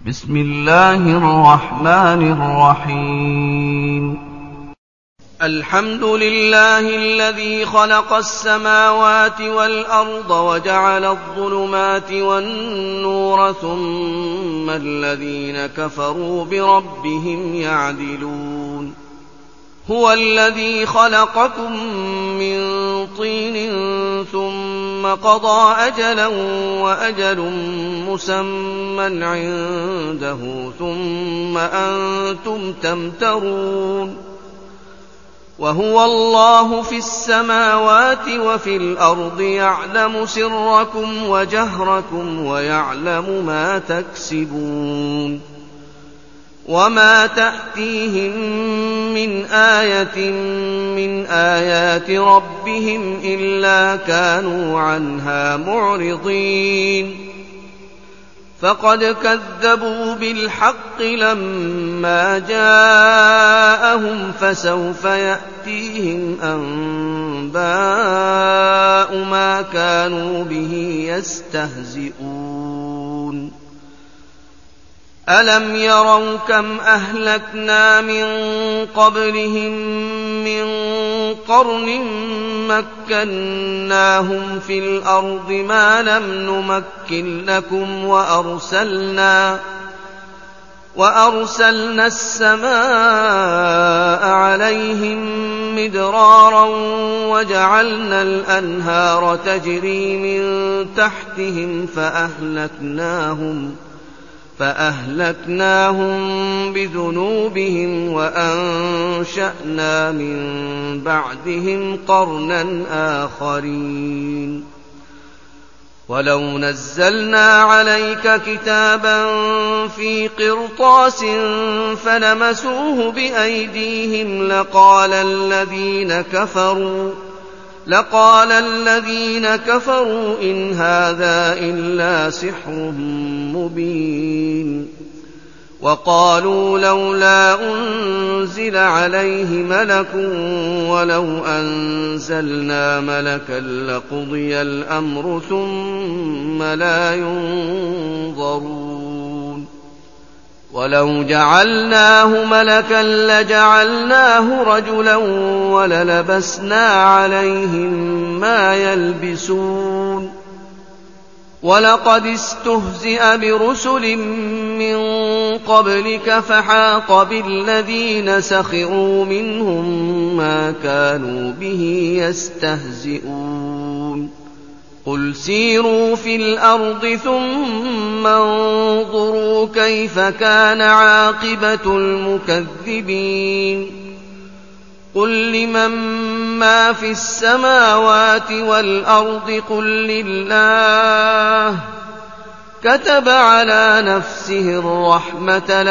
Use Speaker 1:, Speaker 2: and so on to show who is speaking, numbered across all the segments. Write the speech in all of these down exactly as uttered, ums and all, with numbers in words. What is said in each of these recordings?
Speaker 1: بسم الله الرحمن الرحيم. الحمد لله الذي خلق السماوات والأرض وجعل الظلمات والنور ثم الذين كفروا بربهم يعدلون. هو الذي خلقكم من طين ثم قضى أجلا وأجل مسمى عنده ثم أنتم تمترون. وهو الله في السماوات وفي الأرض يعلم سركم وجهركم ويعلم ما تكسبون. وما تأتيهم من آية من آيات ربهم إلا كانوا عنها معرضين. فقد كذبوا بالحق لما جاءهم فسوف يأتيهم أنباء ما كانوا به يستهزئون. ألم يروا كم أهلكنا من قبلهم من قرن مكناهم في الأرض ما لم نمكن لكم وأرسلنا, وأرسلنا السماء عليهم مدرارا وجعلنا الأنهار تجري من تحتهم فأهلكناهم فأهلكناهم بذنوبهم وأنشأنا من بعدهم قرنا آخرين. ولو نزلنا عليك كتابا في قرطاس فلمسوه بأيديهم لقال الذين كفروا لقال الذين كفروا إن هذا إلا سحر مبين. وقالوا لولا أنزل عليه ملك ولو أنزلنا ملكا لقضي الأمر ثم لا ينظرون. ولو جعلناه ملكا لجعلناه رجلا وللبسنا عليهم ما يلبسون. ولقد استهزئ برسل من قبلك فحاق بالذين سخروا منهم ما كانوا به يستهزئون. قل سيروا في الأرض ثم انظروا كيف كان عاقبة المكذبين. قل لمن ما في السماوات والأرض قل لله كتب على نفسه الرحمة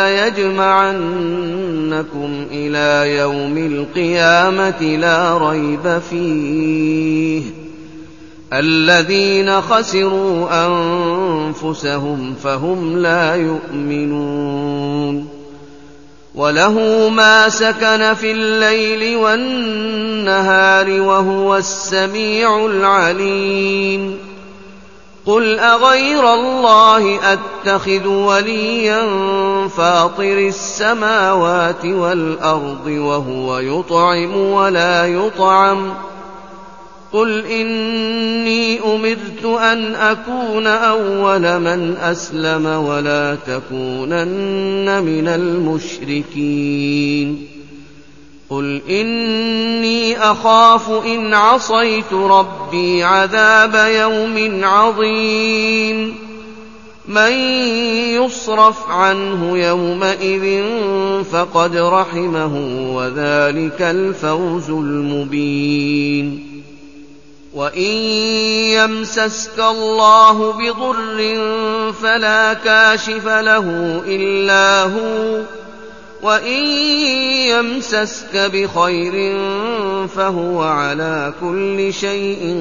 Speaker 1: ليجمعنكم إلى يوم القيامة لا ريب فيه الذين خسروا أنفسهم فهم لا يؤمنون. وله ما سكن في الليل والنهار وهو السميع العليم. قل أغير الله أتخذ وليا فاطر السماوات والأرض وهو يطعم ولا يطعم. قل إني أمرت أن أكون أول من أسلم ولا تكونن من المشركين. قل إني أخاف إن عصيت ربي عذاب يوم عظيم. من يصرف عنه يومئذ فقد رحمه وذلك الفوز المبين. وإن يمسسك الله بضر فلا كاشف له إلا هو وإن يمسسك بخير فهو على كل شيء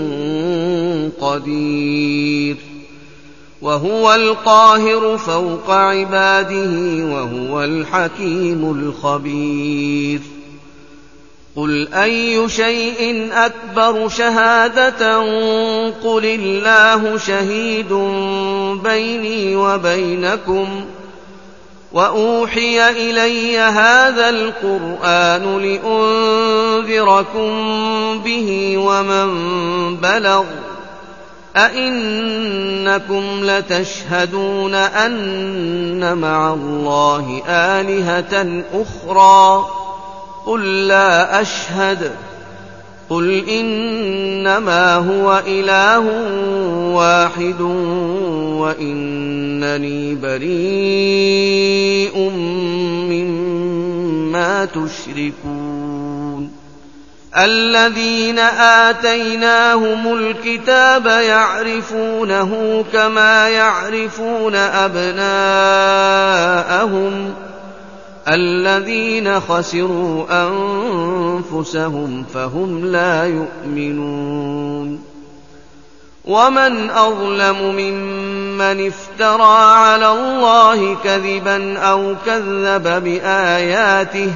Speaker 1: قدير. وهو القاهر فوق عباده وهو الحكيم الخبير. قل أي شيء أكبر شهادة قل الله شهيد بيني وبينكم وأوحي إلي هذا القرآن لأنذركم به ومن بلغ أئنكم لتشهدون أن مع الله آلهة أخرى قل لا أشهد قل إنما هو إله واحد وإنني بريء مما تشركون الذين آتيناهم الكتاب يعرفونه كما يعرفون أبناءهم الذين خسروا أنفسهم فهم لا يؤمنون ومن أظلم ممن افترى على الله كذبا أو كذب بآياته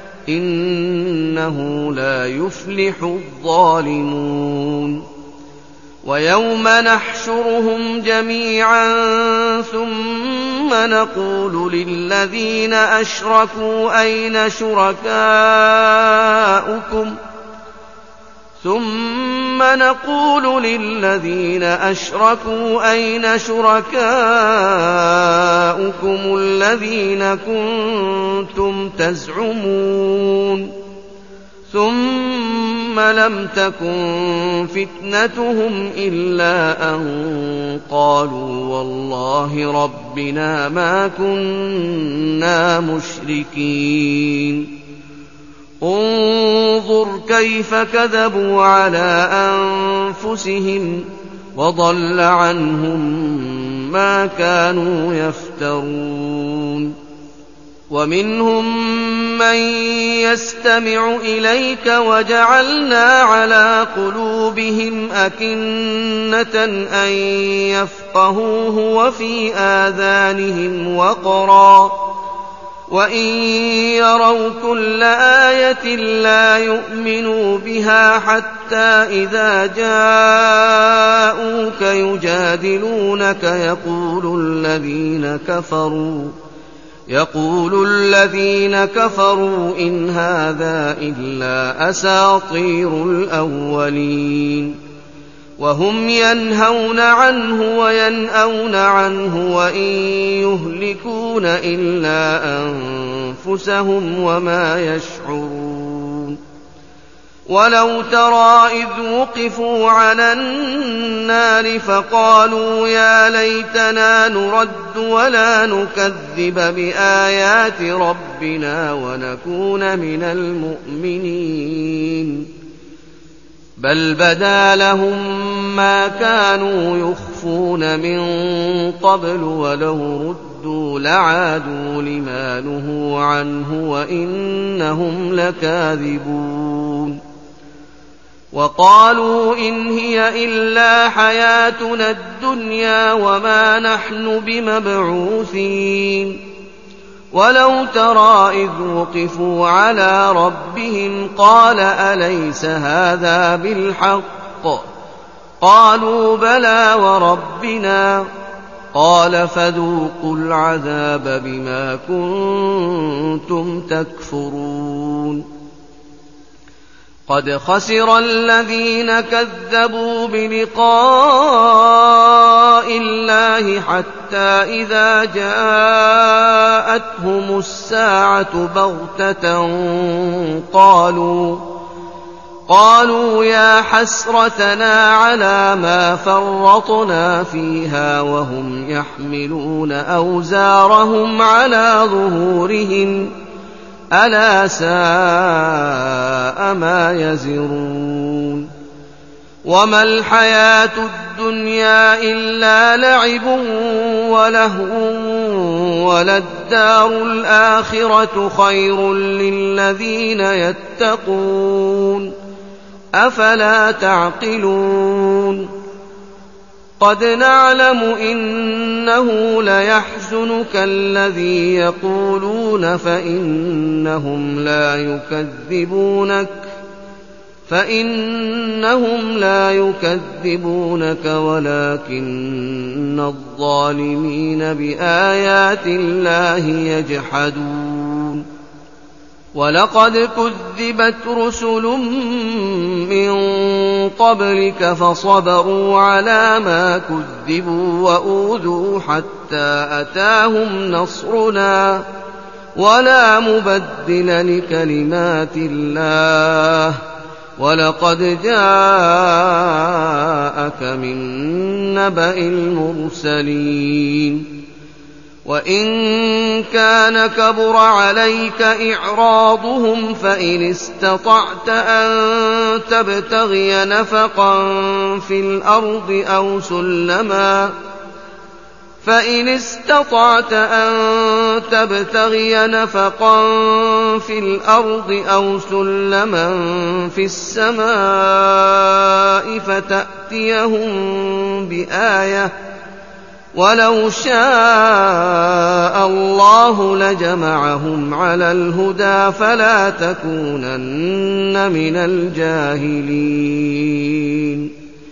Speaker 1: إنه لا يفلح الظالمون ويوم نحشرهم جميعا ثم نقول للذين أشركوا أين شركاؤكم ثم نقول للذين أشركوا أين شركاؤكم الذين كنتم تزعمون ثم لم تكن فتنتهم إلا أن قالوا والله ربنا ما كنا مشركين انظر كيف كذبوا على أنفسهم وضل عنهم ما كانوا يفترون ومنهم من يستمع إليك وجعلنا على قلوبهم أكنة أن يفقهوه وفي آذانهم وقرا وإن يروا كل آية لا يؤمنوا بها حتى إذا جاءوك يجادلونك يقول الذين كفروا يقول الذين كفروا إن هذا إلا أساطير الأولين وهم ينهون عنه وينأون عنه وإن يهلكون إلا أنفسهم وما يشعرون ولو ترى إذ وقفوا على النار فقالوا يا ليتنا نرد ولا نكذب بآيات ربنا ونكون من المؤمنين بل بدا لهم ما كانوا يخفون من قبل ولو ردوا لعادوا لما نهوا عنه وإنهم لكاذبون وقالوا إن هي إلا حياتنا الدنيا وما نحن بمبعوثين ولو ترى إذ وقفوا على ربهم قال أليس هذا بالحق قالوا بلى وربنا قال فذوقوا العذاب بما كنتم تكفرون قد خسر الذين كذبوا بلقاء الله حتى إذا جاءتهم الساعة بغتة قالوا قالوا يا حسرتنا على ما فرطنا فيها وهم يحملون أوزارهم على ظهورهم ألا ساء ما يزرون وما الحياة الدنيا إلا لعب ولهو وللدار الآخرة خير للذين يتقون أفلا تعقلون قد نعلم إنه ليحزنك الذي يقولون فإنهم لا يكذبونك فإنهم لا يكذبونك ولكن الظالمين بآيات الله يجحدون ولقد كذبت رسل من قبلك فصبروا على ما كذبوا وأوذوا حتى أتاهم نصرنا ولا مبدل لكلمات الله ولقد جاءك من نبأ المرسلين وإن كان كبر عليك إعراضهم فإن استطعت أن تبتغي نفقا في الأرض أو سلما فإن استطعت أن تبتغي نفقا في الأرض أو سلما في السماء فتأتيهم بآية ولو شاء الله لجمعهم على الهدى فلا تكونن من الجاهلين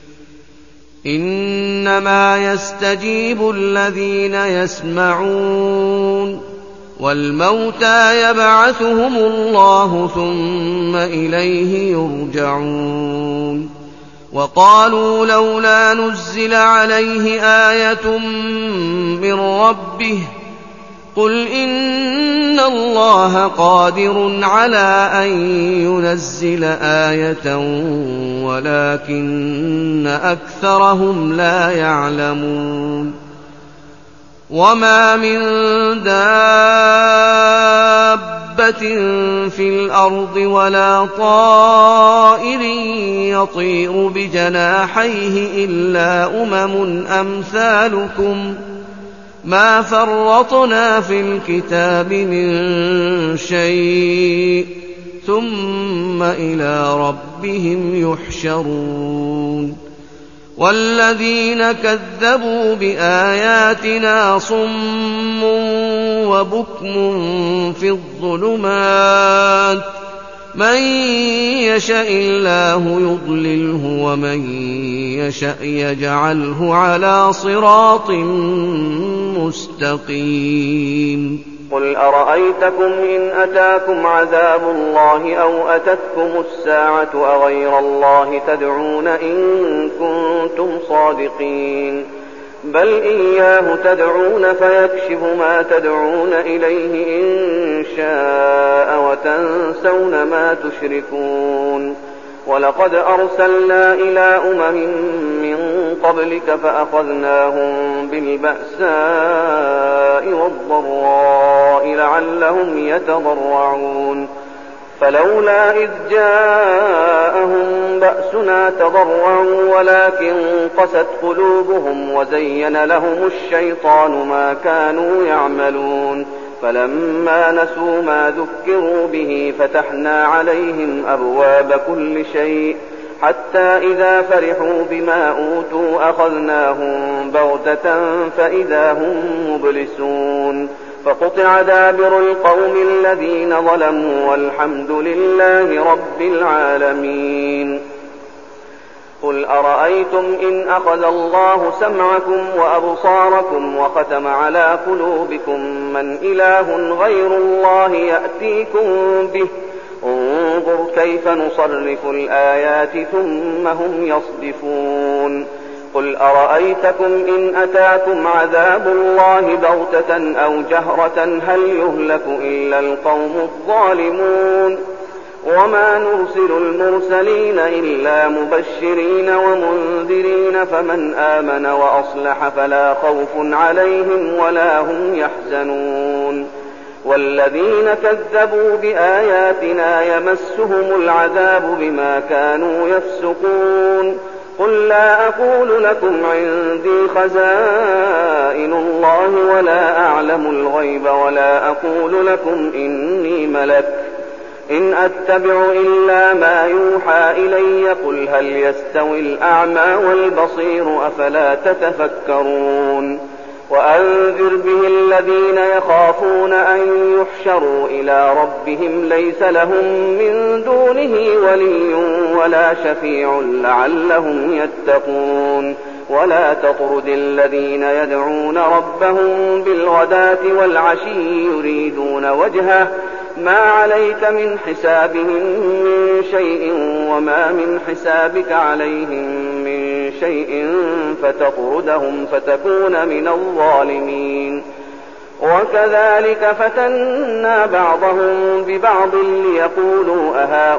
Speaker 1: إنما يستجيب الذين يسمعون والموتى يبعثهم الله ثم إليه يرجعون وقالوا لولا نزل عليه آية من ربه قل إن الله قادر على أن ينزل آية ولكن أكثرهم لا يعلمون وما من دابة في الأرض ولا طائر يطير بجناحيه إلا أمم أمثالكم ما فرطنا في الكتاب من شيء ثم إلى ربهم يحشرون والذين كذبوا بآياتنا صم وبكم في الظلمات من يشاء الله يضلله ومن يشاء يجعله على صراط مستقيم
Speaker 2: قل أرأيتكم إن أتاكم عذاب الله أو أتتكم الساعة أغير الله تدعون إن كنتم صادقين بل إياه تدعون فيكشف ما تدعون إليه إن شاء وتنسون ما تشركون ولقد أرسلنا إلى أمم من قبلك فأخذناهم بالبأساء والضراء لعلهم يتضرعون فلولا إذ جاءهم بأسنا تضرعوا ولكن قست قلوبهم وزين لهم الشيطان ما كانوا يعملون فلما نسوا ما ذكروا به فتحنا عليهم أبواب كل شيء حتى إذا فرحوا بما أوتوا أخذناهم بغتة فإذا هم مبلسون فقطع دابر القوم الذين ظلموا والحمد لله رب العالمين قل أرأيتم إن أخذ الله سمعكم وأبصاركم وختم على قلوبكم من إله غير الله يأتيكم به انظر كيف نصرف الآيات ثم هم يصدفون قل أرأيتكم إن أتاكم عذاب الله بغتة أو جهرة هل يهلك إلا القوم الظالمون وما نرسل المرسلين إلا مبشرين ومنذرين فمن آمن وأصلح فلا خوف عليهم ولا هم يحزنون والذين كذبوا بآياتنا يمسهم العذاب بما كانوا يفسقون قل لا أقول لكم عندي خزائن الله ولا أعلم الغيب ولا أقول لكم إني ملك إن أتبع إلا ما يوحى إلي قل هل يستوي الأعمى والبصير أفلا تتفكرون وأنذر به الذين يخافون أن يحشروا إلى ربهم ليس لهم من دونه ولي ولا شفيع لعلهم يتقون. ولا تطرد الذين يدعون ربهم بالغداة والعشي يريدون وجهه ما عليك من حسابهم من شيء وما من حسابك عليهم من شيء فتطردهم فتكون من الظالمين. وكذلك فتنا بعضهم ببعض ليقولوا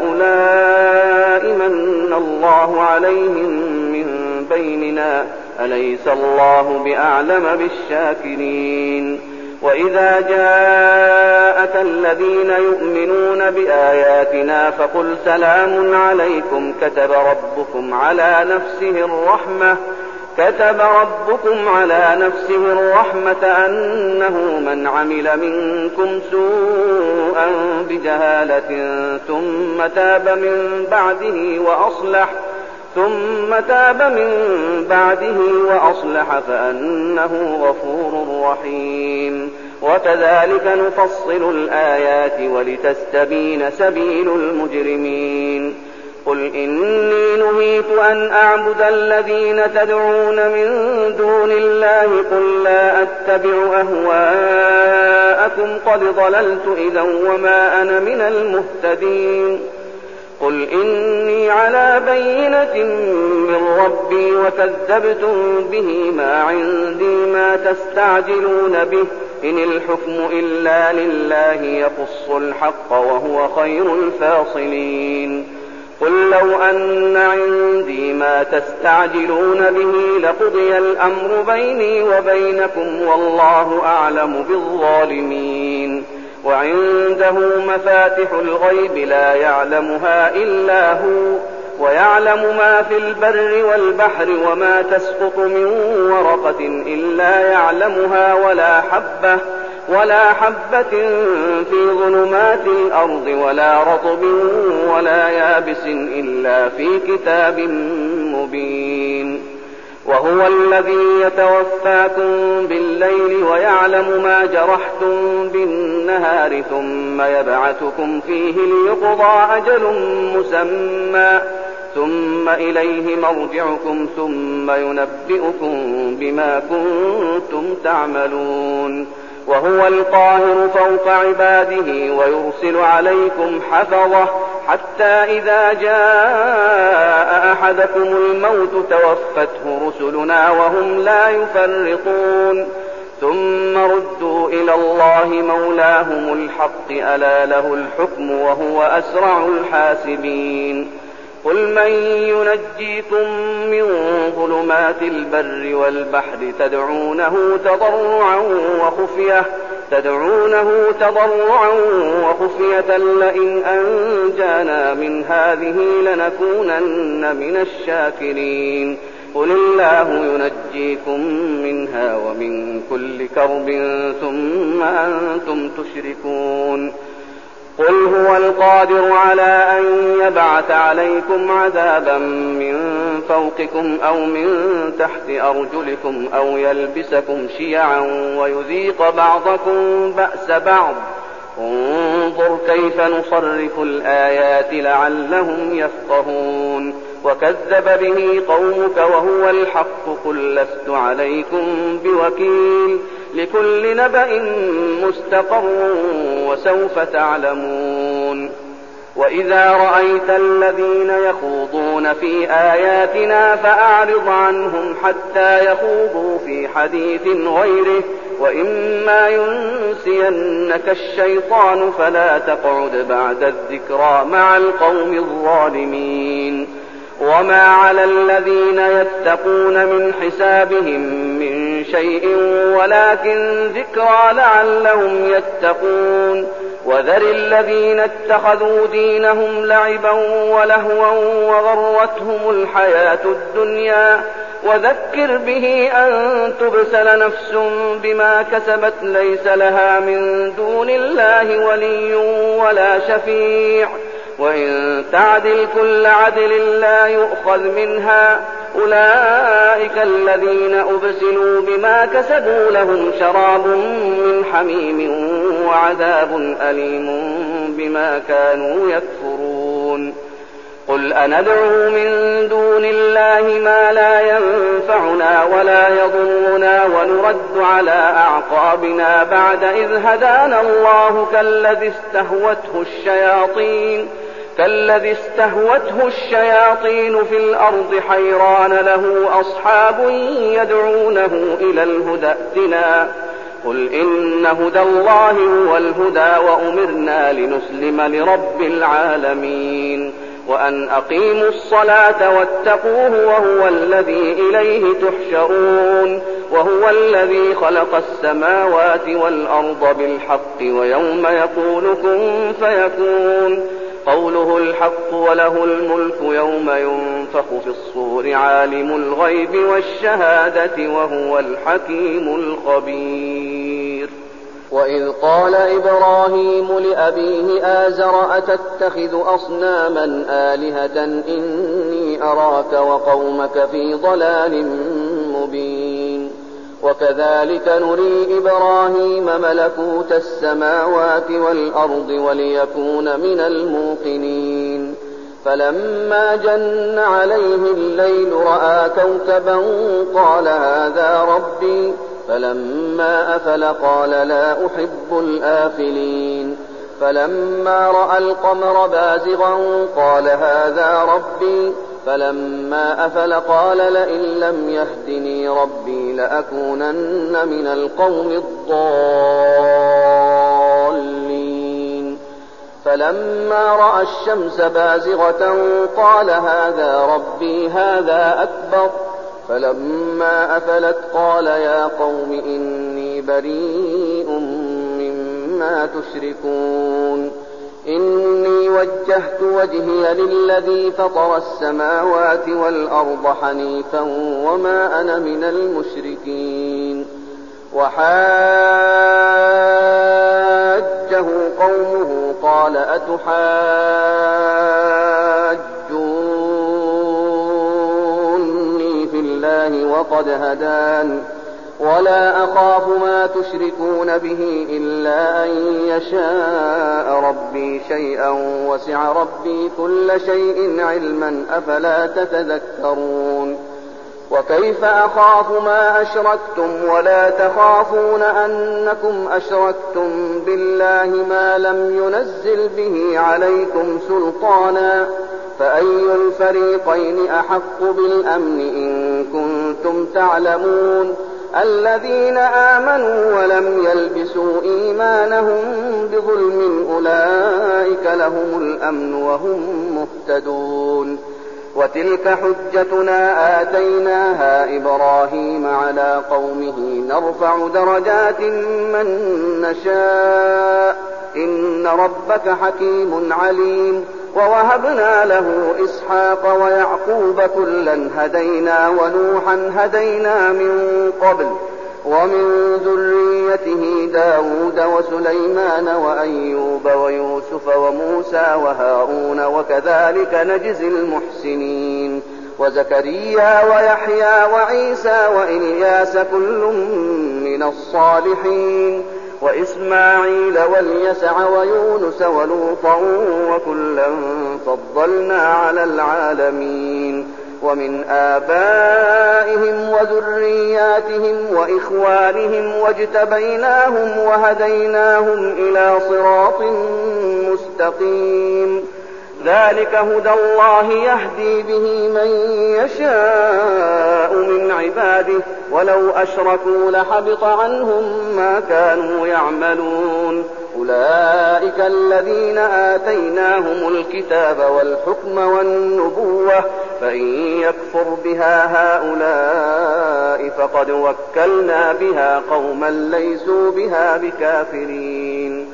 Speaker 2: أهؤلاء من الله عليهم من بيننا أليس الله بأعلم بالشاكرين. وإذا جاءك الذين يؤمنون بآياتنا فقل سلام عليكم كتب ربكم على نفسه الرحمة كتب ربكم على نفسه الرحمة أنه من عمل منكم سوءا بجهالة ثم تاب من بعده وأصلح ثم تاب من بعده وأصلح فأنه غفور رحيم. وكذلك نفصل الآيات ولتستبين سبيل المجرمين. قل إني نهيت أن أعبد الذين تدعون من دون الله قل لا أتبع أهواءكم قد ضللت إذا وما أنا من المهتدين. قل إني على بينة من ربي وكذبتم به ما عندي ما تستعجلون به إن الحكم إلا لله يقص الحق وهو خير الفاصلين. قل لو أن عندي ما تستعجلون به لقضي الأمر بيني وبينكم والله أعلم بالظالمين. وعنده مفاتح الغيب لا يعلمها إلا هو ويعلم ما في البر والبحر وما تسقط من ورقة إلا يعلمها ولا حبة ولا حبة في ظلمات الأرض ولا رطب ولا يابس إلا في كتاب مبين. وهو الذي يتوفاكم بالليل ويعلم ما جرحتم بالنهار ثم يبعثكم فيه ليقضى أجل مسمى ثم إليه مرجعكم ثم ينبئكم بما كنتم تعملون. وهو القاهر فوق عباده ويرسل عليكم حفظة حتى إذا جاء أحدكم الموت توفته رسلنا وهم لا يفرطون ثم ردوا إلى الله مولاهم الحق ألا له الحكم وهو أسرع الحاسبين. قل من ينجيكم من ظلمات البر والبحر تدعونه تضرعا وخفية تدعونه تضرعا وخفية لئن أنجانا من هذه لنكونن من الشاكرين. قل الله ينجيكم منها ومن كل كرب ثم أنتم تشركون. قل هو القادر على أن يبعث عليكم عذابا من فوقكم أو من تحت أرجلكم أو يلبسكم شيعا ويذيق بعضكم بأس بعض انظر كيف نصرف الآيات لعلهم يفقهون. وكذب به قومك وهو الحق قل لست عليكم بوكيل لكل نبأ مستقر وسوف تعلمون. وإذا رأيت الذين يخوضون في آياتنا فأعرض عنهم حتى يخوضوا في حديث غيره وإما ينسينك الشيطان فلا تقعد بعد الذكرى مع القوم الظالمين. وما على الذين يتقون من حسابهم من شيء ولكن ذكرى لعلهم يتقون. وذر الذين اتخذوا دينهم لعبا ولهوا وغرتهم الحياة الدنيا وذكر به أن تبسل نفس بما كسبت ليس لها من دون الله ولي ولا شفيع وإن تعدل كل عدل لا يؤخذ منها أولئك الذين أبسلوا بما كسبوا لهم شراب من حميم وعذاب أليم بما كانوا يكفرون قل أندعو من دون الله ما لا ينفعنا ولا يضرنا ونرد على أعقابنا بعد إذ هدانا الله كالذي استهوته الشياطين كالذي استهوته الشياطين في الأرض حيران له أصحاب يدعونه إلى الهدى ائتنا قل إن هدى الله هو الهدى وأمرنا لنسلم لرب العالمين وأن أقيموا الصلاة واتقوه وهو الذي إليه تحشرون وهو الذي خلق السماوات والأرض بالحق ويوم يقول كن فيكون قوله الحق وله الملك يوم ينفخ في الصور عالم الغيب والشهادة وهو الحكيم الخبير وإذ قال إبراهيم لأبيه آزر أتتخذ أصناما آلهة إني أراك وقومك في ضلال مبين وكذلك نري إبراهيم ملكوت السماوات والأرض وليكون من الموقنين فلما جن عليه الليل رأى كوكبا قال هذا ربي فلما أفل قال لا أحب الآفلين فلما رأى القمر بازغا قال هذا ربي فلما أفل قال لئن لم يهدني ربي لأكونن من القوم الضالين فلما رأى الشمس بازغة قال هذا ربي هذا أكبر فلما أفلت قال يا قوم إني بريء مما تشركون إني وجهت وجهي للذي فطر السماوات والأرض حنيفا وما أنا من المشركين وحاجه قومه قال أتحاجوني في الله وقد هدان ولا أخاف ما تشركون به إلا أن يشاء ربي شيئا وسع ربي كل شيء علما أفلا تتذكرون وكيف أخاف ما أشركتم ولا تخافون أنكم أشركتم بالله ما لم ينزل به عليكم سلطانا فأي الفريقين أحق بالأمن إن كنتم تعلمون الذين آمنوا ولم يلبسوا إيمانهم بظلم أولئك لهم الأمن وهم مهتدون وتلك حجتنا آتيناها إبراهيم على قومه نرفع درجات من نشاء إن ربك حكيم عليم ووهبنا له إسحاق ويعقوب كلا هدينا ونوحا هدينا من قبل ومن ذريته داود وسليمان وأيوب ويوسف وموسى وهارون وكذلك نجزي المحسنين وزكريا ويحيى وعيسى وإلياس كل من الصالحين وإسماعيل واليسع ويونس ولوطا وكلا فضلنا على العالمين ومن آبائهم وذرياتهم وإخوانهم واجتبيناهم وهديناهم إلى صراط مستقيم ذلك هدى الله يهدي به من يشاء من عباده ولو أشركوا لحبط عنهم ما كانوا يعملون أولئك الذين آتيناهم الكتاب والحكم والنبوة فإن يكفر بها هؤلاء فقد وكلنا بها قوما ليسوا بها بكافرين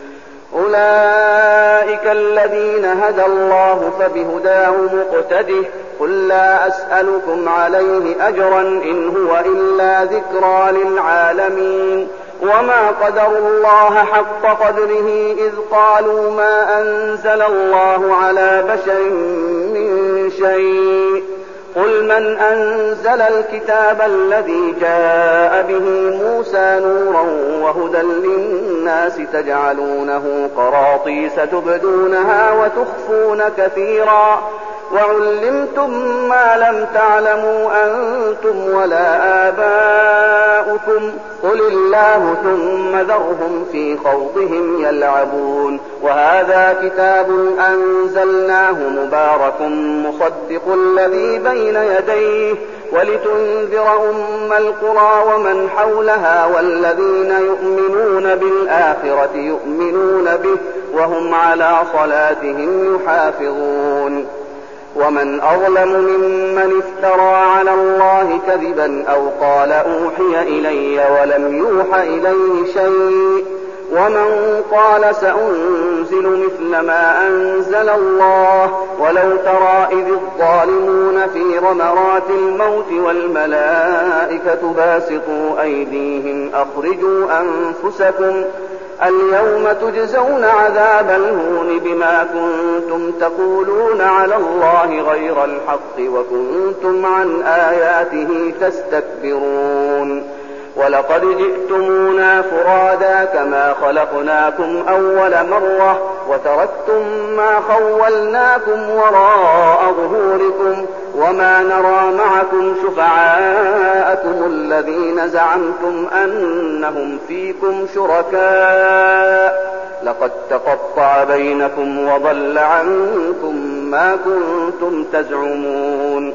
Speaker 2: أولئك الذين هدى الله فبهداه مقتده قل لا أسألكم عليه أجرا إن هو إلا ذكرى للعالمين وما قدروا الله حق قدره إذ قالوا ما أنزل الله على بشر من شيء قل من أنزل الكتاب الذي جاء به موسى نورا وهدى للناس تجعلونه قراطيس تبدونها وتخفون كثيرا وعلمتم ما لم تعلموا أنتم ولا آباؤكم قل الله ثم ذرهم في خوضهم يلعبون وهذا كتاب أنزلناه مبارك مصدق الذي بين يديه ولتنذر أم القرى ومن حولها والذين يؤمنون بالآخرة يؤمنون به وهم على صلاتهم يحافظون ومن أظلم ممن افترى على الله كذبا أو قال أوحي إلي ولم يوح إليه شيء ومن قال سأنزل مثل ما أنزل الله ولو ترى إذ الظالمون في غمرات الموت والملائكة باسطوا أيديهم أخرجوا أنفسكم اليوم تجزون عذاب الهون بما كنتم تقولون على الله غير الحق وكنتم عن آياته تستكبرون ولقد جئتمونا فرادا كما خلقناكم أول مرة وتركتم ما خولناكم وراء ظهوركم وما نرى معكم شفعاءكم الذين زعمتم أنهم فيكم شركاء لقد تقطع بينكم وضل عنكم ما كنتم تزعمون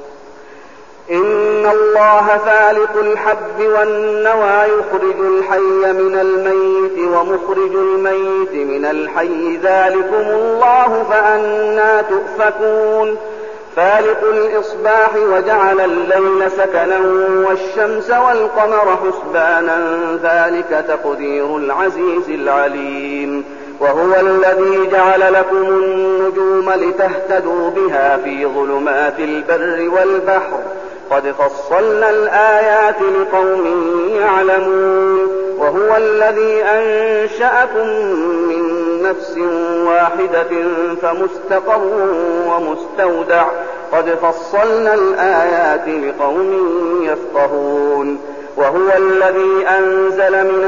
Speaker 2: إن الله فالق الحب والنوى يخرج الحي من الميت ومخرج الميت من الحي ذلكم الله فأنى تؤفكون فالق الإصباح وجعل الليل سكنا والشمس والقمر حسبانا ذلك تقدير العزيز العليم وهو الذي جعل لكم النجوم لتهتدوا بها في ظلمات البر والبحر قد فصلنا الآيات لقوم يعلمون وهو الذي أنشأكم من نفس واحدة فمستقر ومستودع قد فصلنا الآيات لقوم يفقهون وهو الذي أنزل من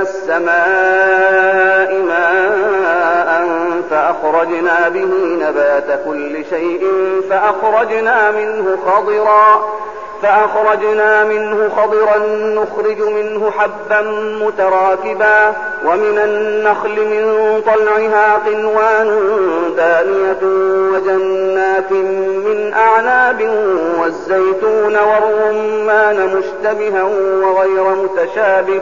Speaker 2: السماء ماء فأخرجنا به نبات كل شيء فأخرجنا منه خضرا فأخرجنا منه خضرا نخرج منه حبا متراكبا ومن النخل من طلعها قنوان دانية وجنات من أعناب والزيتون والرمان مشتبها وغير متشابه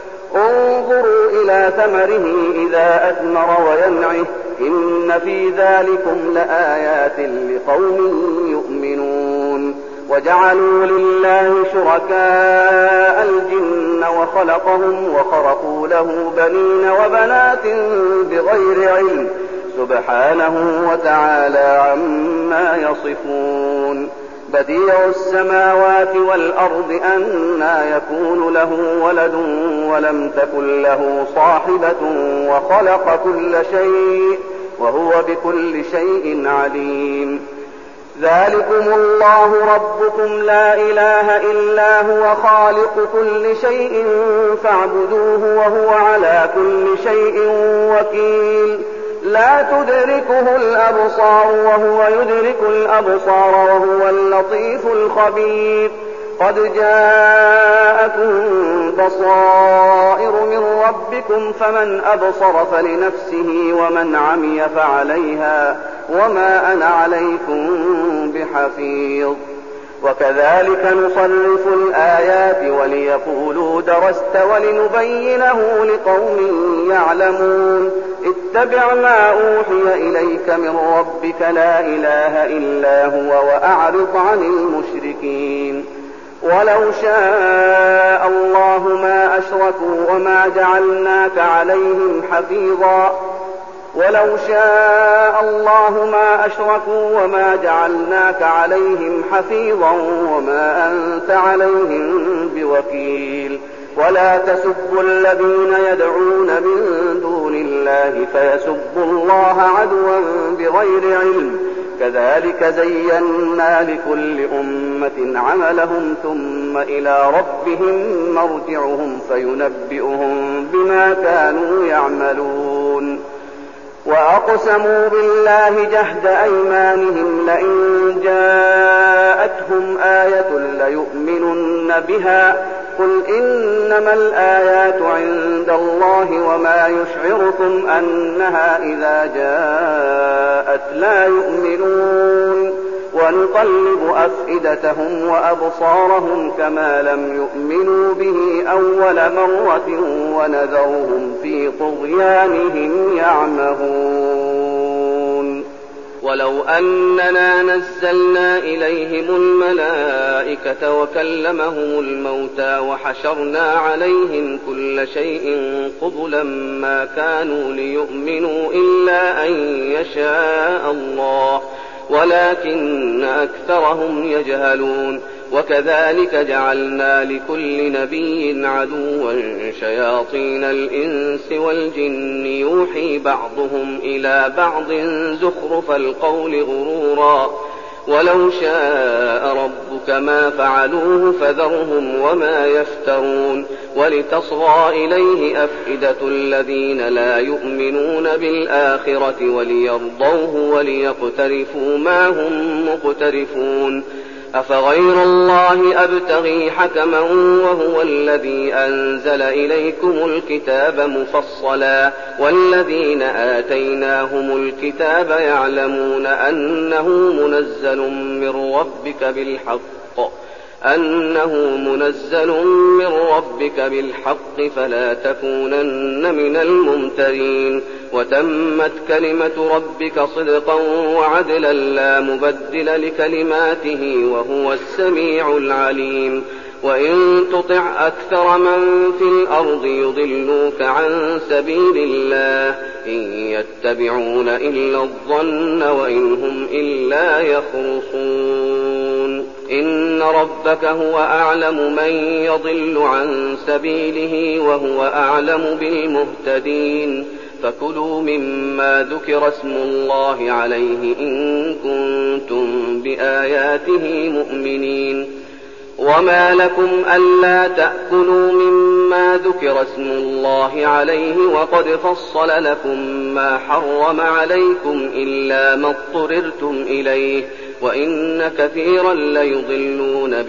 Speaker 2: انظروا إلى ثمره إذا أثمر وينعه إن في ذلكم لآيات لقوم يؤمنون وجعلوا لله شركاء الجن وخلقهم وخرقوا له بنين وبنات بغير علم سبحانه وتعالى عما يصفون بديع السماوات والأرض أنى يكون له ولد ولم تكن له صاحبة وخلق كل شيء وهو بكل شيء عليم ذلكم الله ربكم لا إله إلا هو خالق كل شيء فاعبدوه وهو على كل شيء وكيل لا تدركه الأبصار وهو يدرك الأبصار وهو اللطيف الخبير قد جاءكم بصائر من ربكم فمن أبصر فلنفسه ومن عمي فعليها وما أنا عليكم بحفيظ وكذلك نصرف الآيات وليقولوا درست ولنبينه لقوم يعلمون اتبع ما أوحي إليك من ربك لا إله إلا هو وأعرض عن المشركين ولو شاء الله ما أشركوا وما جعلناك عليهم حفيظا ولو شاء الله ما أشركوا وما جعلناك عليهم حفيظا وما أنت عليهم بوكيل ولا تسبوا الذين يدعون من دون الله فيسبوا الله عدوا بغير علم كذلك زينا لكل أمة عملهم ثم إلى ربهم مرجعهم فينبئهم بما كانوا يعملون. وأقسموا بالله جهد أيمانهم لئن جاءتهم آية ليؤمنن بها قل إنما الآيات عند الله وما يشعركم أنها إذا جاءت لا يؤمنون ونقلب أفئدتهم وأبصارهم كما لم يؤمنوا به أول مرة ونذرهم في طغيانهم يعمهون. ولو أننا نزلنا إليهم الملائكة وكلمهم الموتى وحشرنا عليهم كل شيء قبلا ما كانوا ليؤمنوا إلا أن يشاء الله ولكن أكثرهم يجهلون. وكذلك جعلنا لكل نبي عدوا شياطين الإنس والجن يوحي بعضهم إلى بعض زخرف القول غرورا ولو شاء ربك ما فعلوه فذرهم وما يفترون. ولتصغى إليه أفئدة الذين لا يؤمنون بالآخرة وليرضوه وليقترفوا ما هم مقترفون. أفغير الله أبتغي حكما وهو الذي أنزل إليكم الكتاب مفصلا والذين آتيناهم الكتاب يعلمون أنه منزل من ربك بالحق أنه منزل من ربك بالحق فلا تكونن من الممترين. وتمت كلمة ربك صدقا وعدلا لا مبدل لكلماته وهو السميع العليم. وإن تطع أكثر من في الأرض يضلوك عن سبيل الله إن يتبعون إلا الظن وإن هم إلا يخرصون. إن ربك هو أعلم من يضل عن سبيله وهو أعلم بالمهتدين. فكلوا مما ذكر اسم الله عليه إن كنتم بآياته مؤمنين. وما لكم ألا تأكلوا مما ذكر اسم الله عليه وقد فصل لكم ما حرم عليكم إلا ما اضطررتم إليه وإن كثيرا ليضلون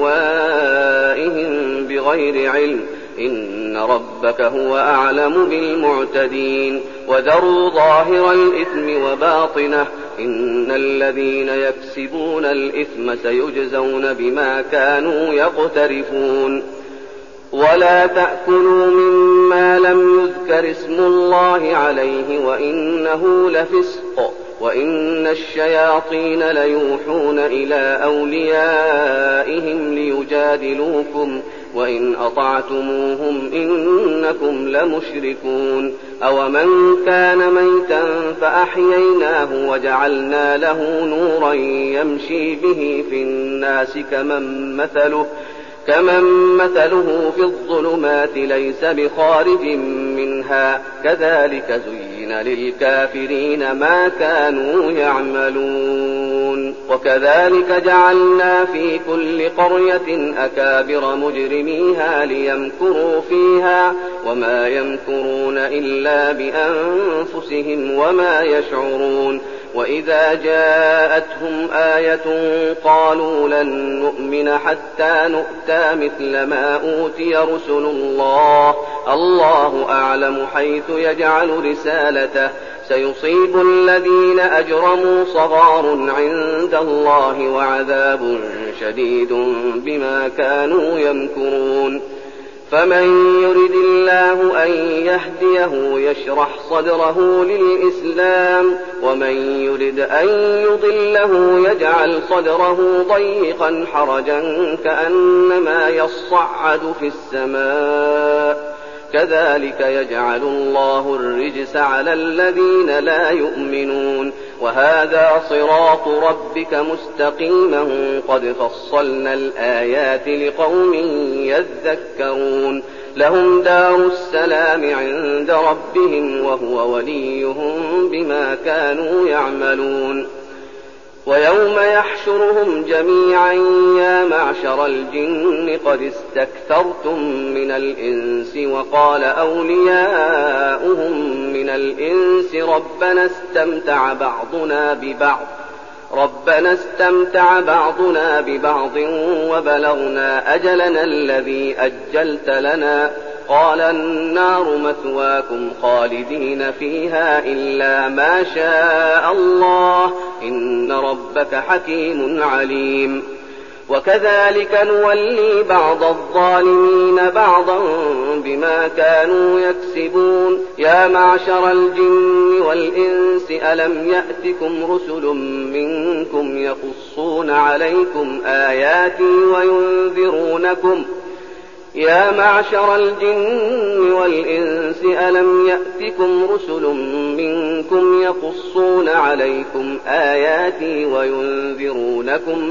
Speaker 2: بأهوائهم بغير علم إن ربك هو أعلم بالمعتدين. وذروا ظاهر الإثم وباطنه إن الذين يكسبون الإثم سيجزون بما كانوا يقترفون. ولا تأكلوا مما لم يذكر اسم الله عليه وإنه لفسق وإن الشياطين ليوحون إلى أوليائهم ليجادلوكم وإن أطعتموهم إنكم لمشركون. أومن كان ميتا فأحييناه وجعلنا له نورا يمشي به في الناس كمن مثله كمن مثله في الظلمات ليس بخارج منها كذلك زين للكافرين ما كانوا يعملون. وكذلك جعلنا في كل قرية أكابر مجرميها ليمكروا فيها وما يمكرون إلا بأنفسهم وما يشعرون. وإذا جاءتهم آية قالوا لن نؤمن حتى نؤتى مثل ما أوتي رسل الله الله أعلم حيث يجعل رسالته سيصيب الذين أجرموا صغار عند الله وعذاب شديد بما كانوا يمكرون. فمن يرد الله أن يهديه يشرح صدره للإسلام ومن يرد أن يضله يجعل صدره ضيقا حرجا كأنما يصعد في السماء كذلك يجعل الله الرجس على الذين لا يؤمنون. وهذا صراط ربك مستقيما قد فصلنا الآيات لقوم يذكرون. لهم دار السلام عند ربهم وهو وليهم بما كانوا يعملون. ويوم يحشرهم جميعا يا معشر الجن قد استكثرتم من الإنس وقال أولياؤهم من الإنس ربنا استمتع بعضنا ببعض ربنا استمتع بعضنا ببعض وبلغنا أجلنا الذي أجلت لنا قال النار مثواكم خالدين فيها إلا ما شاء الله إن ربك حكيم عليم وكذلك نولي بعض الظالمين بعضا بما كانوا يكسبون يا معشر الجن والإنس ألم يأتكم رسل منكم يقصون عليكم آياتي وينذرونكم يا معشر الجن والإنس ألم يأتكم رسل منكم يقصون عليكم آياتي وينذرونكم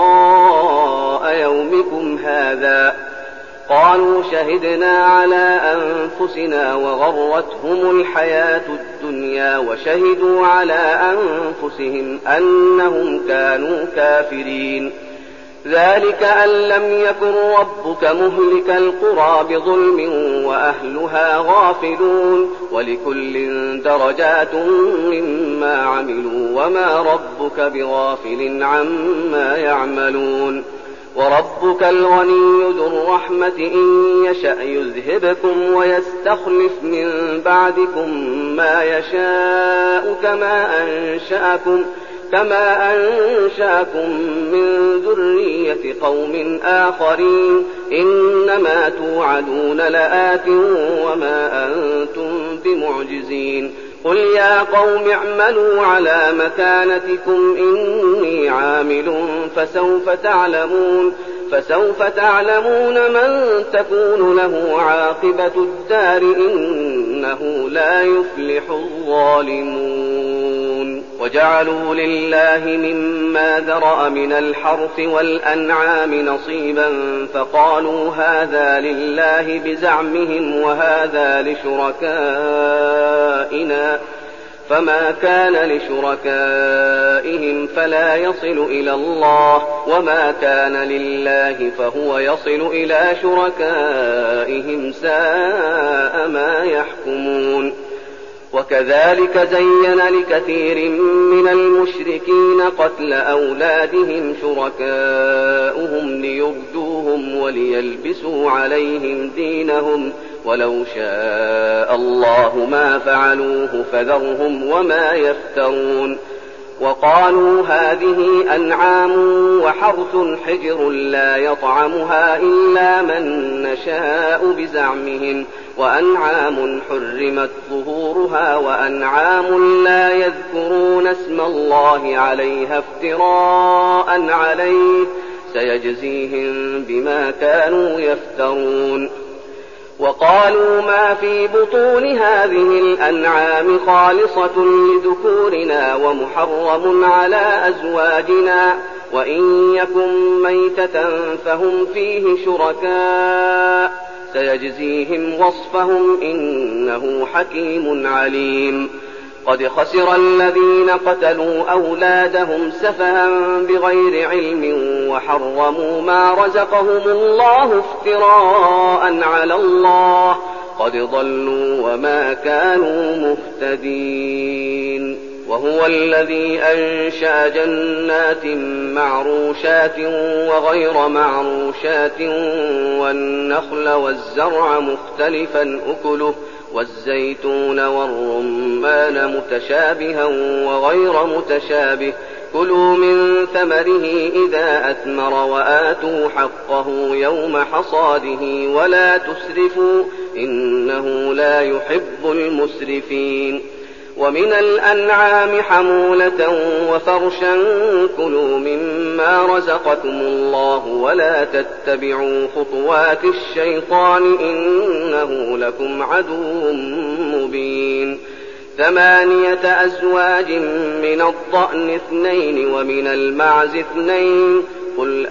Speaker 2: لقاء يومكم هذا قالوا شهدنا على أنفسنا وغرتهم الحياة الدنيا وشهدوا على أنفسهم أنهم كانوا كافرين ذلك أن لم يكن ربك مهلك القرى بظلم وأهلها غافلون ولكل درجات مما عملوا وما ربك بغافل عما يعملون وربك الغني ذو الرحمة إن يشأ يذهبكم ويستخلف من بعدكم ما يشاء كما أنشأكم كما أنشأكم من ذرية قوم آخرين إنما توعدون لآت وما أنتم بمعجزين قل يا قوم اعملوا على مكانتكم إني عامل فسوف تعلمون فسوف تعلمون من تكون له عاقبة الدار إنه لا يفلح الظالمون وجعلوا لله مما ذرأ من الحرث والأنعام نصيبا فقالوا هذا لله بزعمهم وهذا لشركائنا فما كان لشركائهم فلا يصل إلى الله وما كان لله فهو يصل إلى شركائهم ساء ما يحكمون وكذلك زين لكثير من المشركين قتل أولادهم شركاؤهم ليردوهم وليلبسوا عليهم دينهم ولو شاء الله ما فعلوه فذرهم وما يفترون وقالوا هذه أنعام وحرث حجر لا يطعمها إلا من نشاء بزعمهم وأنعام حرمت ظهورها وأنعام لا يذكرون اسم الله عليها افتراء عليه سيجزيهم بما كانوا يفترون وقالوا ما في بطون هذه الأنعام خالصة لذكورنا ومحرم على أزواجنا وإن يكن ميتة فهم فيه شركاء سيجزيهم وصفهم إنه حكيم عليم قد خسر الذين قتلوا أولادهم سفها بغير علم وحرموا ما رزقهم الله افتراء على الله قد ضلوا وما كانوا مهتدين وهو الذي أنشأ جنات معروشات وغير معروشات والنخل والزرع مختلفا أكله والزيتون والرمان متشابها وغير متشابه كلوا من ثمره إذا أثمر وآتوا حقه يوم حصاده ولا تسرفوا إنه لا يحب المسرفين ومن الأنعام حمولة وفرشا كلوا مما رزقكم الله ولا تتبعوا خطوات الشيطان إنه لكم عدو مبين ثمانية أزواج من الضأن اثنين ومن المعز اثنين قل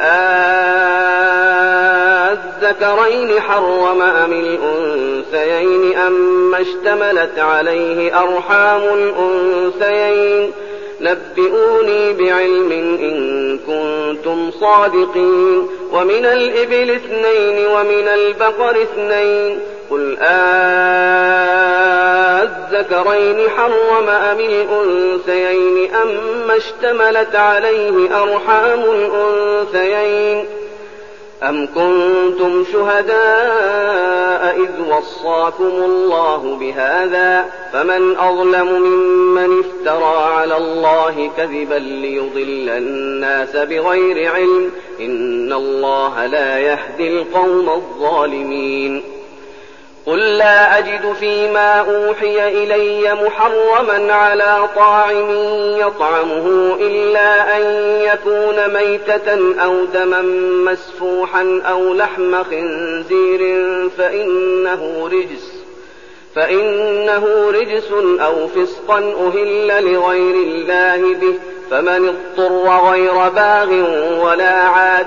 Speaker 2: آذكرين حرم أم الأنثيين أم اشتملت عليه أرحام الأنثيين نبئوني بعلم إن كنتم صادقين. ومن الإبل اثنين ومن البقر اثنين قل أذكرين حرم أم الأنثيين أما اشتملت عليه أرحام الأنثيين أم كنتم شهداء إذ وصاكم الله بهذا فمن أظلم ممن افترى على الله كذبا ليضل الناس بغير علم إن الله لا يهدي القوم الظالمين. قل لا أجد فيما أوحي إلي محرما على طاعم يطعمه إلا أن يكون ميتة أو دما مسفوحا أو لحم خنزير فإنه رجس فإنه رجس أو فسقا أهل لغير الله به فمن اضطر غير باغ ولا عاد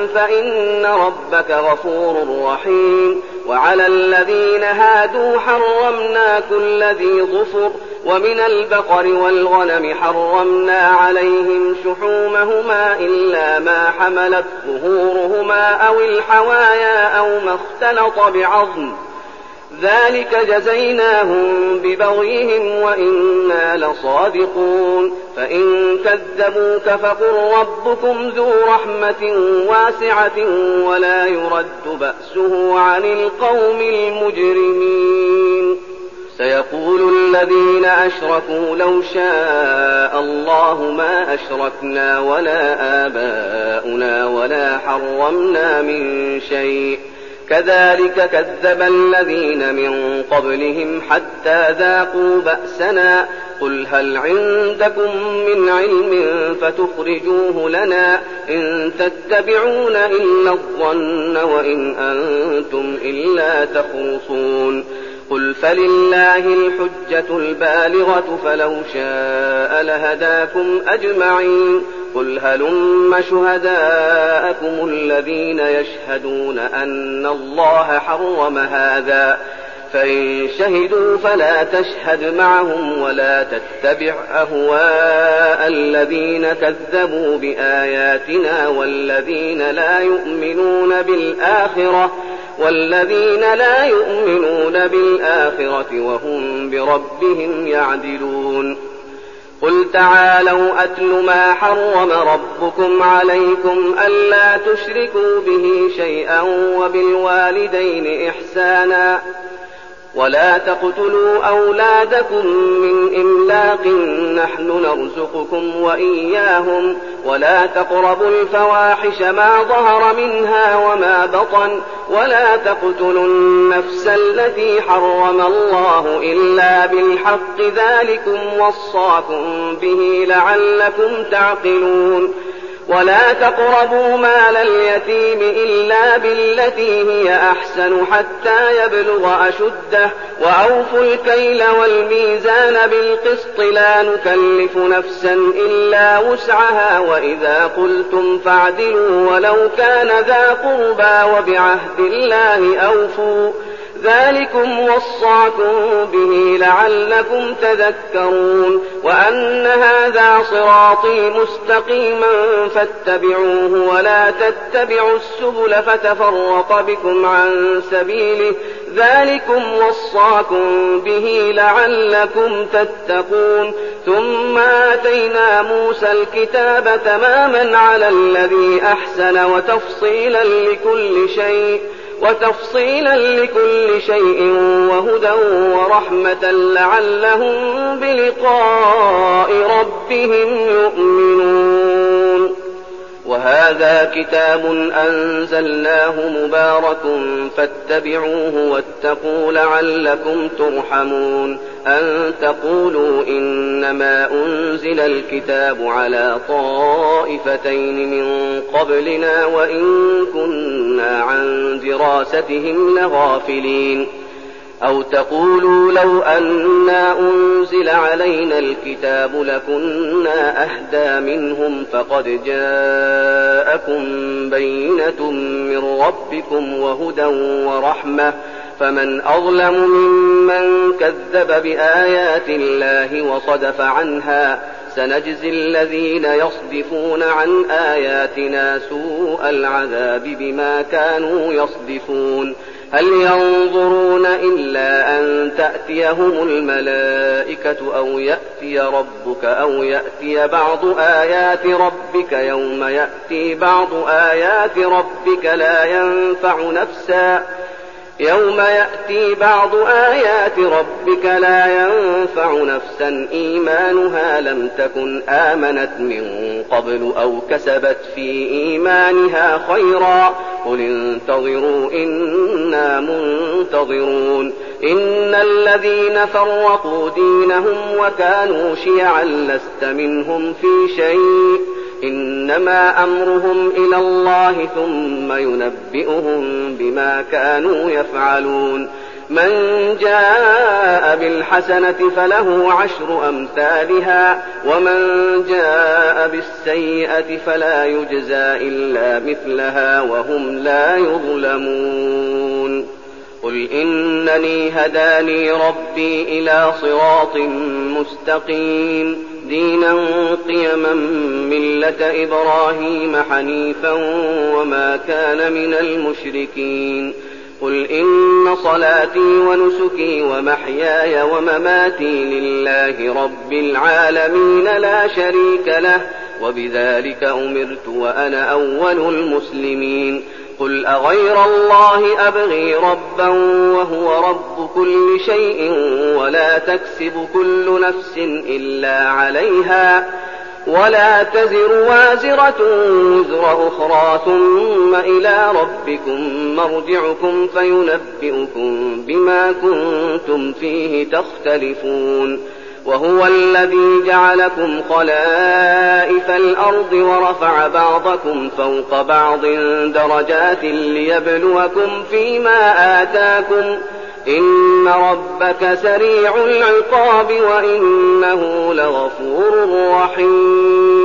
Speaker 2: فإن ربك غفور رحيم. وعلى الذين هادوا حرمنا كل ذي ظفر ومن البقر والغنم حرمنا عليهم شحومهما إلا ما حملت ظهورهما أو الحوايا أو ما اختلط بعظم ذلك جزيناهم ببغيهم وإنا لصادقون. فإن كذبوك فقل ربكم ذو رحمة واسعة ولا يرد بأسه عن القوم المجرمين. سيقول الذين أشركوا لو شاء الله ما أشركنا ولا آباؤنا ولا حرمنا من شيء كذلك كذب الذين من قبلهم حتى ذاقوا بأسنا قل هل عندكم من علم فتخرجوه لنا إن تتبعون إلا الظن وإن أنتم إلا تخرصون. قل فلله الحجة البالغة فلو شاء لهداكم أجمعين. قل هلم شهداءكم الذين يشهدون أن الله حرم هذا فإن شهدوا فلا تشهد معهم ولا تتبع أهواء الذين كذبوا بآياتنا والذين لا يؤمنون بالآخرة والذين لا يؤمنون بالآخرة وهم بربهم يعدلون. قل تعالوا أتل ما حرم ربكم عليكم ألا تشركوا به شيئا وبالوالدين إحسانا ولا تقتلوا أولادكم من إملاق نحن نرزقكم وإياهم ولا تقربوا الفواحش ما ظهر منها وما بطن ولا تقتلوا النفس التي حرم الله إلا بالحق ذلكم وصاكم به لعلكم تعقلون. ولا تقربوا مال اليتيم إلا بالتي هي أحسن حتى يبلغ أشده وأوفوا الكيل والميزان بالقسط لا نكلف نفسا إلا وسعها وإذا قلتم فاعدلوا ولو كان ذا قربى وبعهد الله أوفوا ذلكم وصاكم به لعلكم تذكرون. وأن هذا صراطي مستقيما فاتبعوه ولا تتبعوا السبل فتفرق بكم عن سبيله ذلكم وصاكم به لعلكم تتقون. ثم آتينا موسى الكتاب تماما على الذي أحسن وتفصيلا لكل شيء وتفصيلا لكل شيء وهدى ورحمة لعلهم بلقاء ربهم يؤمنون. وهذا كتاب أنزلناه مبارك فاتبعوه واتقوا لعلكم ترحمون. أن تقولوا إنما أنزل الكتاب على طائفتين من قبلنا وإن كنا عن دراستهم لغافلين. أو تقولوا لو أنا أنزل علينا الكتاب لكنا أهدى منهم فقد جاءكم بينة من ربكم وهدى ورحمة فمن أظلم ممن كذب بآيات الله وصدف عنها سنجزي الذين يصدفون عن آياتنا سوء العذاب بما كانوا يصدفون هل ينظرون إلا أن تأتيهم الملائكة أو يأتي ربك أو يأتي بعض آيات ربك يوم يأتي بعض آيات ربك لا ينفع نفسا يوم يأتي بعض آيات ربك لا ينفع نفسا إيمانها لم تكن آمنت من قبل أو كسبت في إيمانها خيرا قل انتظروا إنا منتظرون إن الذين فرقوا دينهم وكانوا شيعا لست منهم في شيء إنما أمرهم إلى الله ثم ينبئهم بما كانوا يفعلون من جاء بالحسنة فله عشر أمثالها ومن جاء بالسيئة فلا يجزى إلا مثلها وهم لا يظلمون قل إنني هداني ربي إلى صراط مستقيم دينا قيما ملة إبراهيم حنيفا وما كان من المشركين قل إن صلاتي ونسكي ومحياي ومماتي لله رب العالمين لا شريك له وبذلك أمرت وأنا أول المسلمين قل أغير الله أبغي ربا وهو رب كل شيء ولا تكسب كل نفس إلا عليها ولا تزر وازرة وزر أخرى ثم إلى ربكم مرجعكم فينبئكم بما كنتم فيه تختلفون وهو الذي جعلكم خلائف الأرض ورفع بعضكم فوق بعض درجات ليبلوكم فيما آتاكم إن ربك سريع العقاب وإنه لغفور رحيم